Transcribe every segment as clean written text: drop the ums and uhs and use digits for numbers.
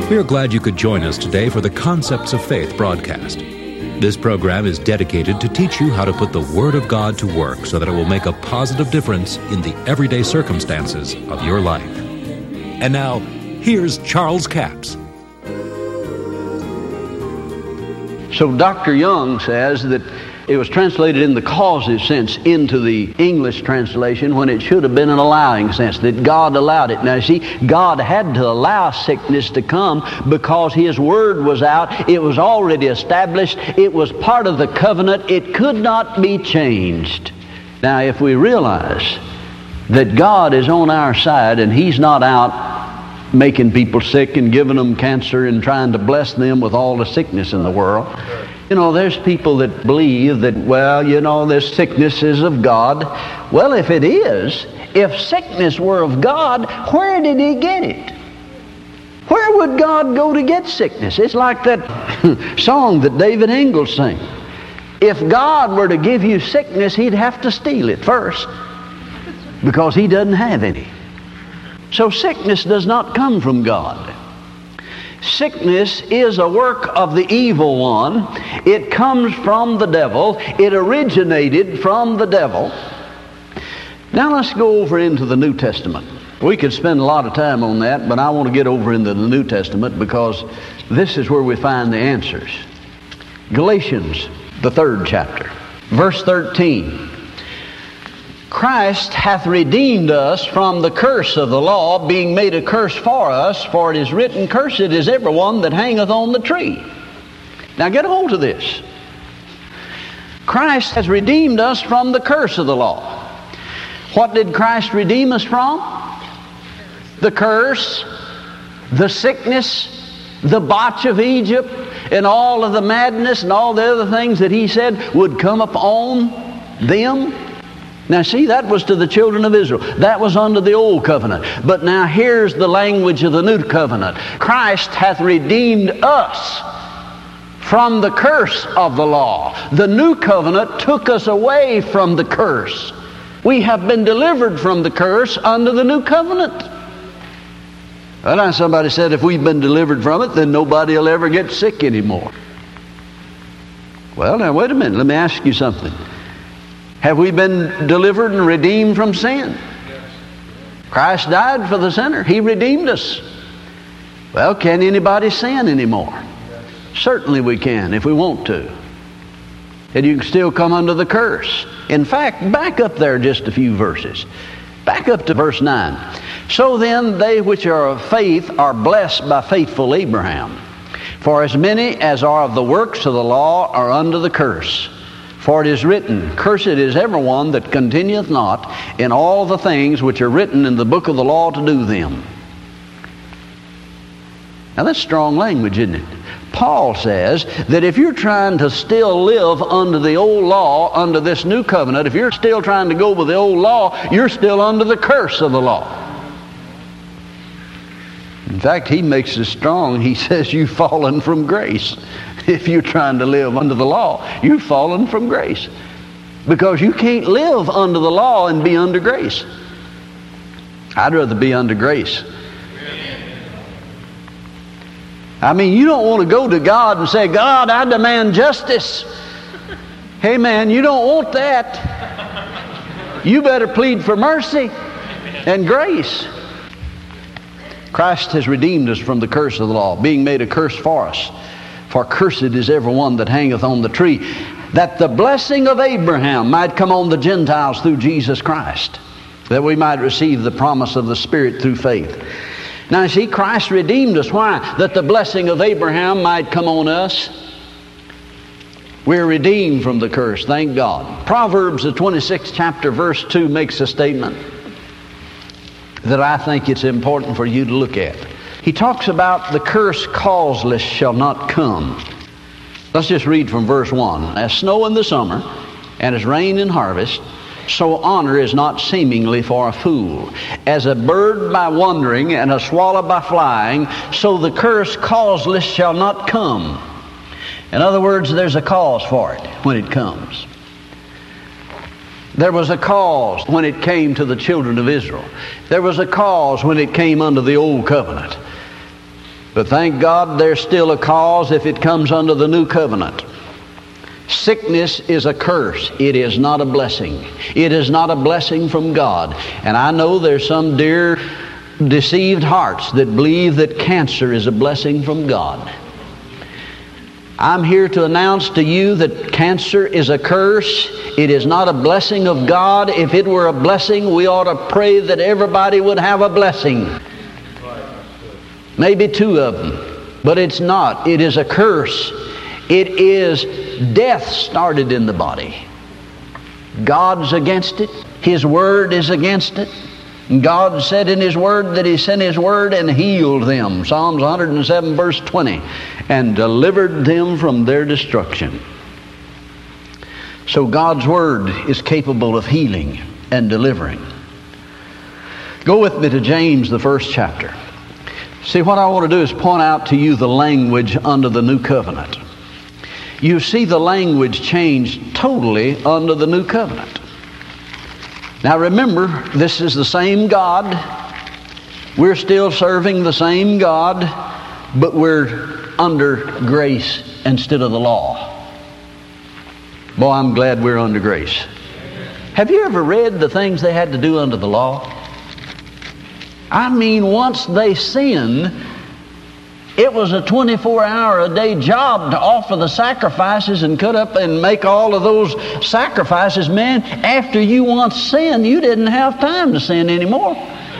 We are glad you could join us today for the Concepts of Faith broadcast. This program is dedicated to teach you how to put the Word of God to work so that it will make a positive difference in the everyday circumstances of your life. And now, here's Charles Capps. So Dr. Young says that it was translated in the causative sense into the English translation when it should have been an allowing sense, that God allowed it. Now see, God had to allow sickness to come because His Word was out. It was already established. It was part of the covenant. It could not be changed. Now if we realize that God is on our side and He's not out making people sick and giving them cancer and trying to bless them with all the sickness in the world. You know, there's people that believe that, well, you know, this sickness is of God. Well, if it is, if sickness were of God, where did He get it? Where would God go to get sickness? It's like that song that David Ingalls sang. If God were to give you sickness, He'd have to steal it first, because He doesn't have any. So sickness does not come from God. Sickness is a work of the evil one. It comes from the devil. It originated from the devil. Now let's go over into the New Testament. We could spend a lot of time on that, but I want to get over into the New Testament because this is where we find the answers. Galatians, the 3rd chapter, verse 13. Christ hath redeemed us from the curse of the law, being made a curse for us, for it is written, Cursed is everyone that hangeth on the tree. Now get a hold of this. Christ has redeemed us from the curse of the law. What did Christ redeem us from? The curse, the sickness, the botch of Egypt, and all of the madness and all the other things that He said would come upon them. Now see, that was to the children of Israel. That was under the old covenant. But now here's the language of the new covenant. Christ hath redeemed us from the curse of the law. The new covenant took us away from the curse. We have been delivered from the curse under the new covenant. Well, now somebody said if we've been delivered from it, then nobody will ever get sick anymore. Well, now wait a minute. Let me ask you something. Have we been delivered and redeemed from sin? Christ died for the sinner. He redeemed us. Well, can anybody sin anymore? Certainly we can if we want to. And you can still come under the curse. In fact, back up there just a few verses. Back up to verse 9. So then they which are of faith are blessed by faithful Abraham. For as many as are of the works of the law are under the curse. For it is written, Cursed is everyone that continueth not in all the things which are written in the book of the law to do them. Now that's strong language, isn't it? Paul says that if you're trying to still live under the old law, under this new covenant, if you're still trying to go with the old law, you're still under the curse of the law. In fact, he makes it strong. He says you've fallen from grace. If you're trying to live under the law, you've fallen from grace. Because you can't live under the law and be under grace. I'd rather be under grace. I mean, you don't want to go to God and say, God, I demand justice. Hey man, you don't want that. You better plead for mercy and grace. Christ has redeemed us from the curse of the law, being made a curse for us. For cursed is everyone that hangeth on the tree, that the blessing of Abraham might come on the Gentiles through Jesus Christ, that we might receive the promise of the Spirit through faith. Now see, Christ redeemed us. Why? That the blessing of Abraham might come on us. We're redeemed from the curse, thank God. Proverbs, the 26th chapter, verse 2 makes a statement that I think it's important for you to look at. He talks about the curse causeless shall not come. Let's just read from verse 1. As snow in the summer and as rain in harvest, so honor is not seemingly for a fool. As a bird by wandering and a swallow by flying, so the curse causeless shall not come. In other words, there's a cause for it when it comes. There was a cause when it came to the children of Israel. There was a cause when it came under the old covenant. But thank God there's still a cause if it comes under the new covenant. Sickness is a curse. It is not a blessing. It is not a blessing from God. And I know there's some dear deceived hearts that believe that cancer is a blessing from God. I'm here to announce to you that cancer is a curse. It is not a blessing of God. If it were a blessing, we ought to pray that everybody would have a blessing. Maybe two of them. But it's not. It is a curse. It is death started in the body. God's against it. His Word is against it. God said in His Word that He sent His Word and healed them. Psalms 107 verse 20. And delivered them from their destruction. So God's Word is capable of healing and delivering. Go with me to James, the 1st chapter. See, what I want to do is point out to you the language under the new covenant. You see the language changed totally under the new covenant. Now remember, this is the same God. We're still serving the same God, but we're under grace instead of the law. Boy, I'm glad we're under grace. Have you ever read the things they had to do under the law? I mean, once they sinned, it was a 24-hour-a-day job to offer the sacrifices and cut up and make all of those sacrifices. Man, after you once sinned, you didn't have time to sin anymore.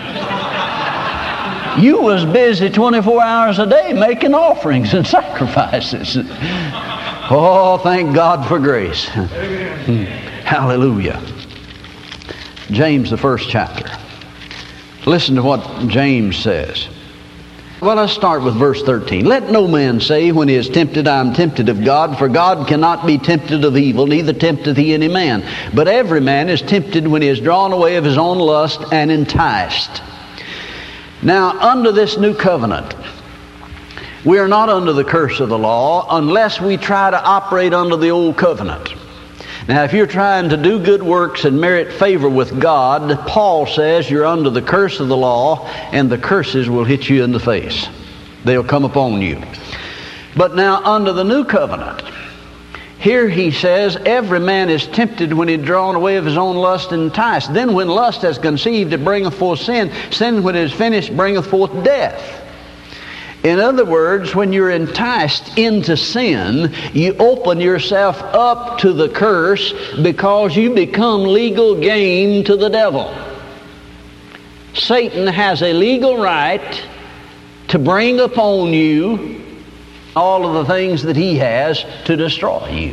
You was busy 24 hours a day making offerings and sacrifices. Oh, thank God for grace. Hallelujah. James, the 1st chapter. Listen to what James says. Well, let's start with verse 13. Let no man say when he is tempted, I am tempted of God, for God cannot be tempted of evil, neither tempteth he any man. But every man is tempted when he is drawn away of his own lust and enticed. Now, under this new covenant, we are not under the curse of the law unless we try to operate under the old covenant. Now, if you're trying to do good works and merit favor with God, Paul says you're under the curse of the law, and the curses will hit you in the face. They'll come upon you. But now, under the new covenant, here he says, every man is tempted when he's drawn away of his own lust and enticed. Then when lust has conceived, it bringeth forth sin. Sin, when it is finished, bringeth forth death. In other words, when you're enticed into sin, you open yourself up to the curse because you become legal game to the devil. Satan has a legal right to bring upon you all of the things that he has to destroy you,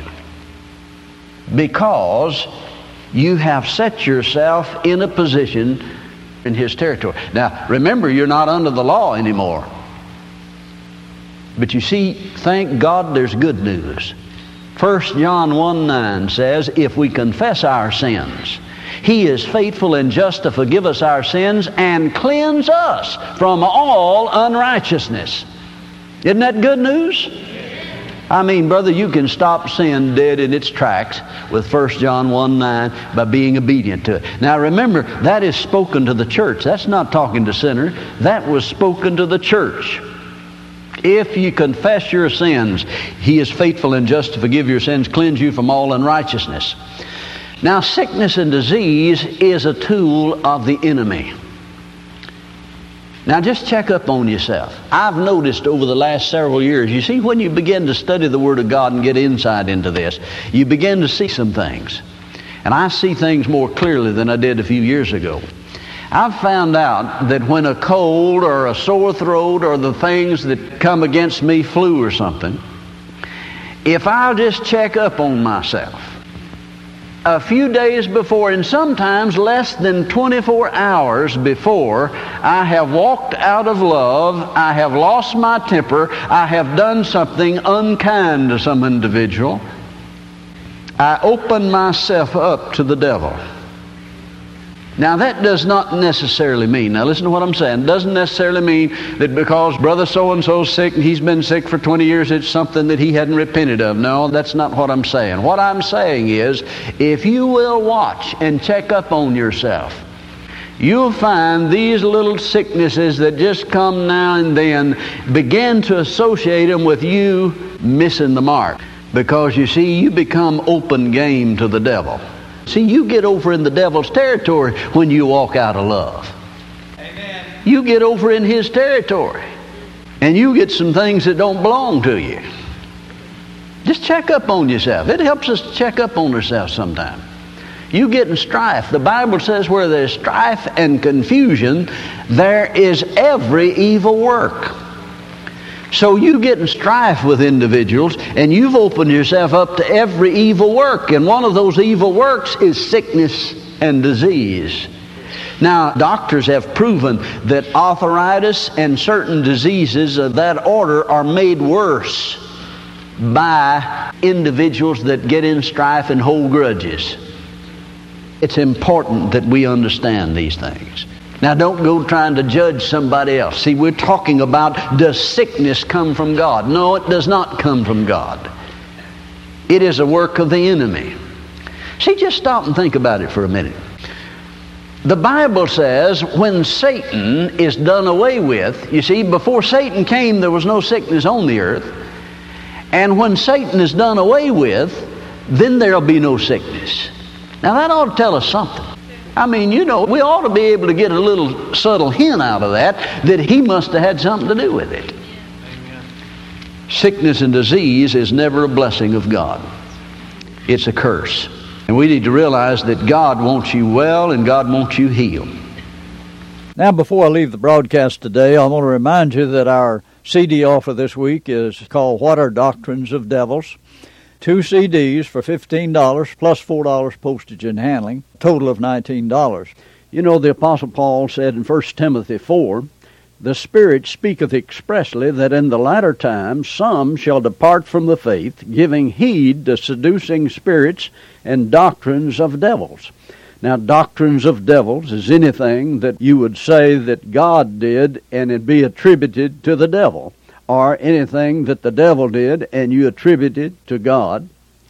because you have set yourself in a position in his territory. Now, remember, you're not under the law anymore. But you see, thank God there's good news. 1 John 1:9 says, if we confess our sins, He is faithful and just to forgive us our sins and cleanse us from all unrighteousness. Isn't that good news? I mean, brother, you can stop sin dead in its tracks with 1 John 1:9 by being obedient to it. Now remember, that is spoken to the church. That's not talking to sinners. That was spoken to the church. If you confess your sins, He is faithful and just to forgive your sins, cleanse you from all unrighteousness. Now, sickness and disease is a tool of the enemy. Now, just check up on yourself. I've noticed over the last several years, you see, when you begin to study the Word of God and get insight into this, you begin to see some things. And I see things more clearly than I did a few years ago. I've found out that when a cold or a sore throat or the things that come against me, flu or something, if I'll just check up on myself a few days before, and sometimes less than 24 hours before, I have walked out of love, I have lost my temper, I have done something unkind to some individual, I open myself up to the devil. Now, that does not necessarily mean, now listen to what I'm saying, it doesn't necessarily mean that because brother so-and-so's sick and he's been sick for 20 years, it's something that he hadn't repented of. No, that's not what I'm saying. What I'm saying is, if you will watch and check up on yourself, you'll find these little sicknesses that just come now and then begin to associate them with you missing the mark. Because you see, you become open game to the devil. See, you get over in the devil's territory when you walk out of love. Amen. You get over in his territory. And you get some things that don't belong to you. Just check up on yourself. It helps us to check up on ourselves sometimes. You get in strife. The Bible says where there's strife and confusion, there is every evil work. So you get in strife with individuals, and you've opened yourself up to every evil work. And one of those evil works is sickness and disease. Now, doctors have proven that arthritis and certain diseases of that order are made worse by individuals that get in strife and hold grudges. It's important that we understand these things. Now, don't go trying to judge somebody else. See, we're talking about, does sickness come from God? No, it does not come from God. It is a work of the enemy. See, just stop and think about it for a minute. The Bible says when Satan is done away with, you see, before Satan came, there was no sickness on the earth. And when Satan is done away with, then there'll be no sickness. Now, that ought to tell us something. I mean, you know, we ought to be able to get a little subtle hint out of that he must have had something to do with it. Sickness and disease is never a blessing of God. It's a curse. And we need to realize that God wants you well and God wants you healed. Now, before I leave the broadcast today, I want to remind you that our CD offer this week is called What Are Doctrines of Devils? 2 CDs for $15 plus $4 postage and handling, a total of $19. You know, the Apostle Paul said in 1 Timothy 4, "The Spirit speaketh expressly that in the latter times some shall depart from the faith, giving heed to seducing spirits and doctrines of devils." Now, doctrines of devils is anything that you would say that God did and it be attributed to the devil, or anything that the devil did and you attribute it to God.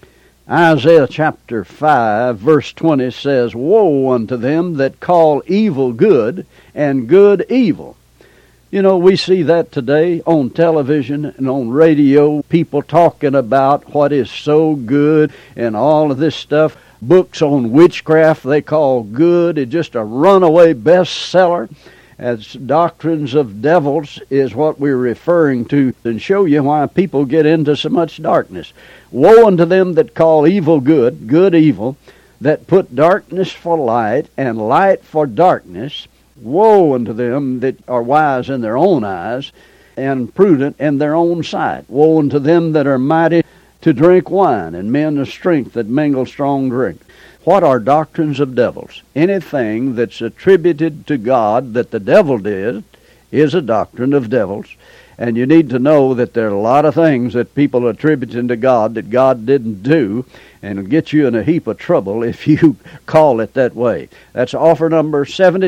Isaiah chapter 5 verse 20 says, "Woe unto them that call evil good and good evil." You know, we see that today on television and on radio, people talking about what is so good and all of this stuff. Books on witchcraft they call good. It's just a runaway bestseller. As doctrines of devils is what we're referring to, and show you why people get into so much darkness. Woe unto them that call evil good, good evil, that put darkness for light and light for darkness. Woe unto them that are wise in their own eyes and prudent in their own sight. Woe unto them that are mighty to drink wine, and men of strength that mingle strong drink. What are doctrines of devils? Anything that's attributed to God that the devil did is a doctrine of devils. And you need to know that there are a lot of things that people attribute to God that God didn't do, and it'll get you in a heap of trouble if you call it that way. That's offer number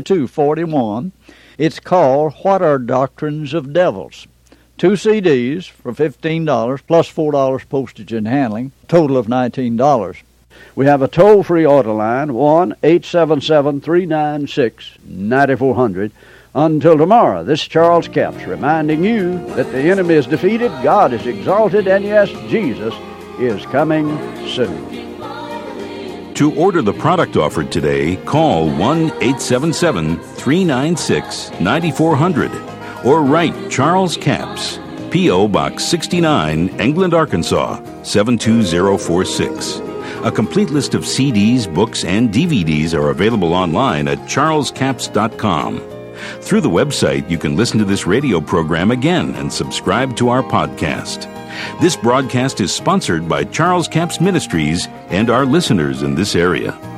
7241. It's called What Are Doctrines of Devils? 2 CDs for $15 plus $4 postage and handling, total of $19. We have a toll-free order line, 1-877-396-9400. Until tomorrow, this is Charles Capps reminding you that the enemy is defeated, God is exalted, and yes, Jesus is coming soon. To order the product offered today, call 1-877-396-9400 or write Charles Capps, P.O. Box 69, England, Arkansas, 72046. A complete list of CDs, books, and DVDs are available online at charlescapps.com. Through the website, you can listen to this radio program again and subscribe to our podcast. This broadcast is sponsored by Charles Capps Ministries and our listeners in this area.